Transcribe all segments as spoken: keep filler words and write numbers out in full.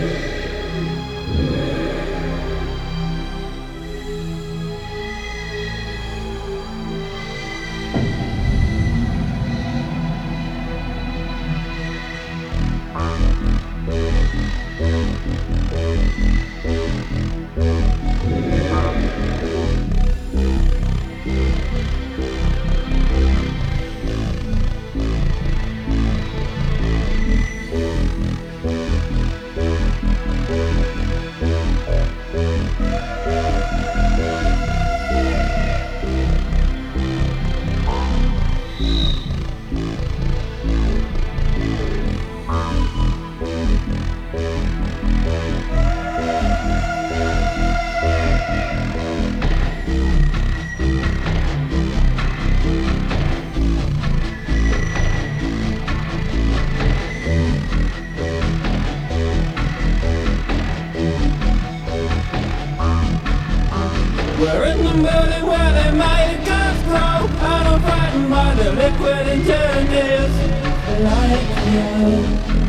We're in the building where they made guns grow, and I'm frightened by the liquid interiors like you.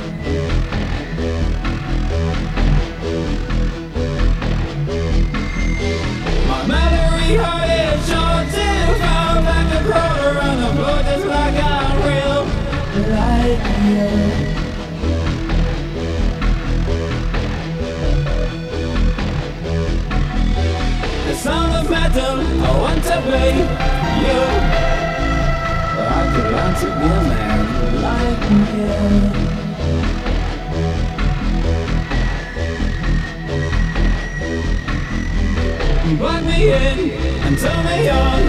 My memory heart is short till found like a quarter on the floor, just like I'm real, like you. The sound of metal, I want to be you. I could learn to be a man like you. Plug me in and turn me on.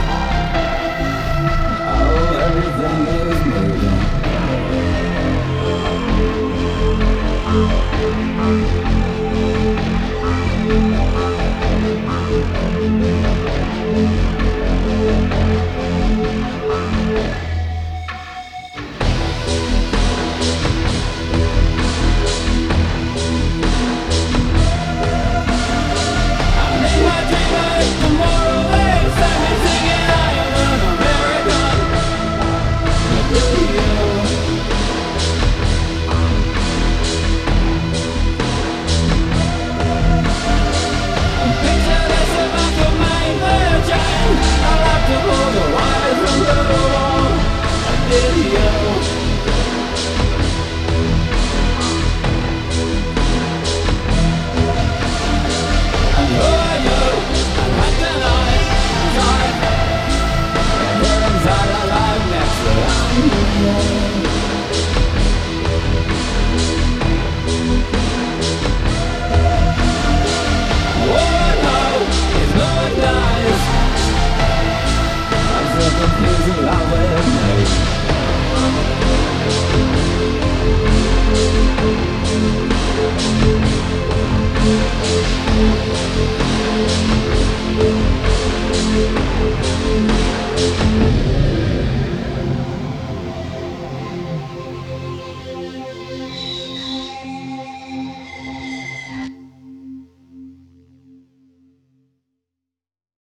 Oh, everything is moving.